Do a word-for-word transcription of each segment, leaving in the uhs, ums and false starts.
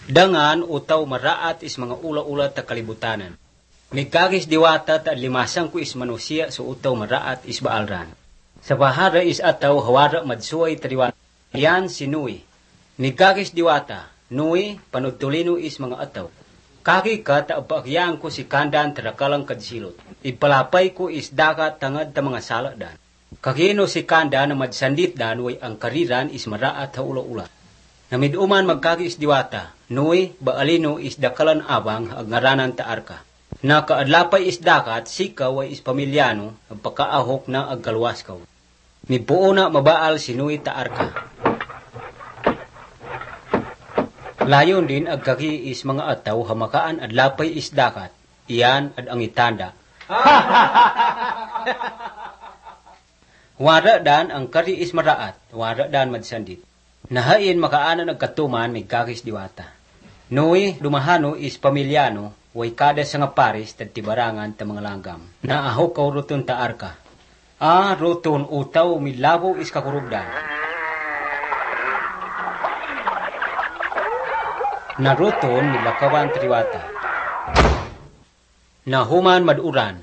Dangan utaw maraat is mga ula-ula ta kalibutanan. Migkagis diwata ta limasang ko is manusia so utaw maraat is baalran. Sa bahara is ataw hawara madsuay tariwan. Yan si Nui. Migkagis diwata, Nui panutulino is mga ataw. Kaki ka ta apakyaan ko si kandan tarakalang kadsilot. Ipalapay ko is dagat tangad ta mga saladan. Kakino si kanda na madsandit dan way ang kariran is maraat ha ula-ula. Namiduman magkagis diwata, Nui baalino is dakalan abang ang ngaranan ta arka. Na kaadlapay is dakat, sikaw ay is pamilyano, ang pagkaahok na agkalwaskaw. Mibuo na mabaal si Nui ta arka. Layon din agkaki is mga ataw hamakaan adlapay is dakat, iyan ad ang itanda. Wara dan ang kari is maraat, wara dan madsandit. Nahain makaanan agkatuman may kakis diwata. Nui dumahano is pamilyano, way kada sa nga paris tad tibarangan ta mga langgam. Naahok kaw ruton ta arka. Ah, ruton utaw milabo is kakurubdan. Naruton nilakawan triwata. Nahuman maduran.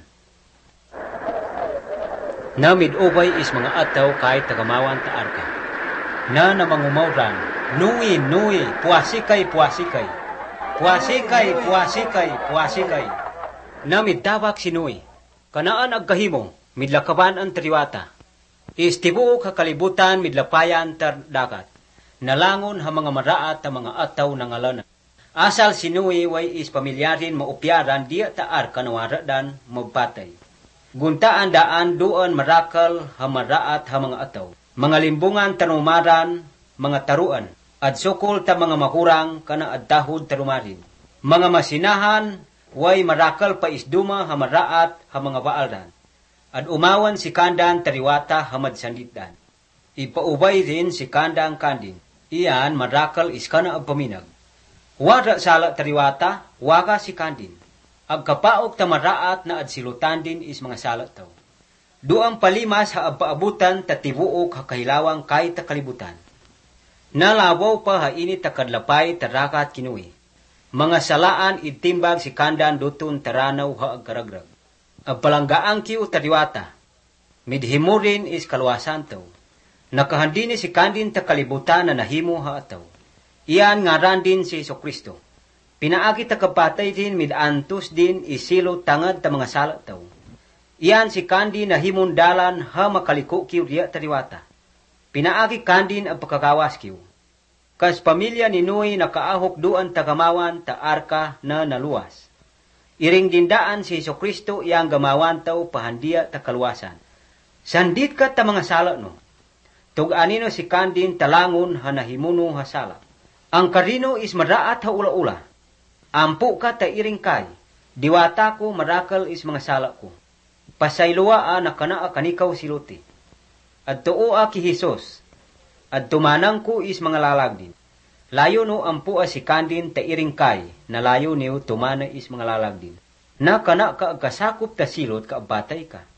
Na midubay is mga ataw kahit tagamawan ta arka. Na namangumauran, Nui, Nui, puasikay, puasikay. Puasikay, puasikay, puasikay. Na midawak si Nui. Kanaan agkahimo, midlakaban ang triwata. Istibuo kakalibutan midlapayan tar dagat. Nalangon ha mga maraat ta mga ataw na ngalanan. Asal si Nui way is pamilyarin maupyaran diya ta arka nawara dan magpatay. Guntaan daan doon marakal ha maraat ha mga ataw. Mga limbungan tanumaran, mga taruan, at sukol ta mga makurang kana adtahod tarumarin. Mga masinahan, way marakal pa isduma ha maraat ha mga baaldan. At umawan si kandan tariwata ha madsanditdan. Ipaubay rin si kandang kandin. Iyan marakal is kana ang paminag. Wada sala tariwata, waga si kandin. Agkapaok ta maraat na adsilutan din is mga salat taw. Duang palimas ha abaabutan tatibuok ha kahilawang kay takalibutan. Nalawaw pa ha ini takadlapay tarakat kinui. Mga salaan itimbag si kandan dutun taranaw ha agkaragrag. Agpalanggaang kiu tariwata. Midhimurin is kalwasan taw. Nakahandini si kandin takalibutan na nahimo ha ataw. Iyan ngaran din si Jesucristo. Pinaagi takapatay din midantos din isilo tangad ta mga salat taw. Iyan si kandi na himundalan ha makaliko kiw diya tariwata. Pinaagi kandin ang pagkakawas kiw. Kas pamilya ni Nui nakaahok duan tagamawan ta arka na naluwas. Iring dindaan si Jesucristo iyang gamawan taw pahandiya ta kalwasan. Sandit ka ta mga sala no. Tug-anino si kandin talangon ha nahimuno ha sala. Ang karino is maraat ha ula-ula. Ampu ka ta iring kay. Diwata ko marakal is mga sala ko. Pasayloa a nakana a kanikaw siluti. At tuo a ki Jesus. At tumanang ko is mga lalag din. Layo no ampu a si kandin ta iring kay. Na layo niyo tumana is mga lalag din. Na kana ka kasakop ta silot ka batay ka.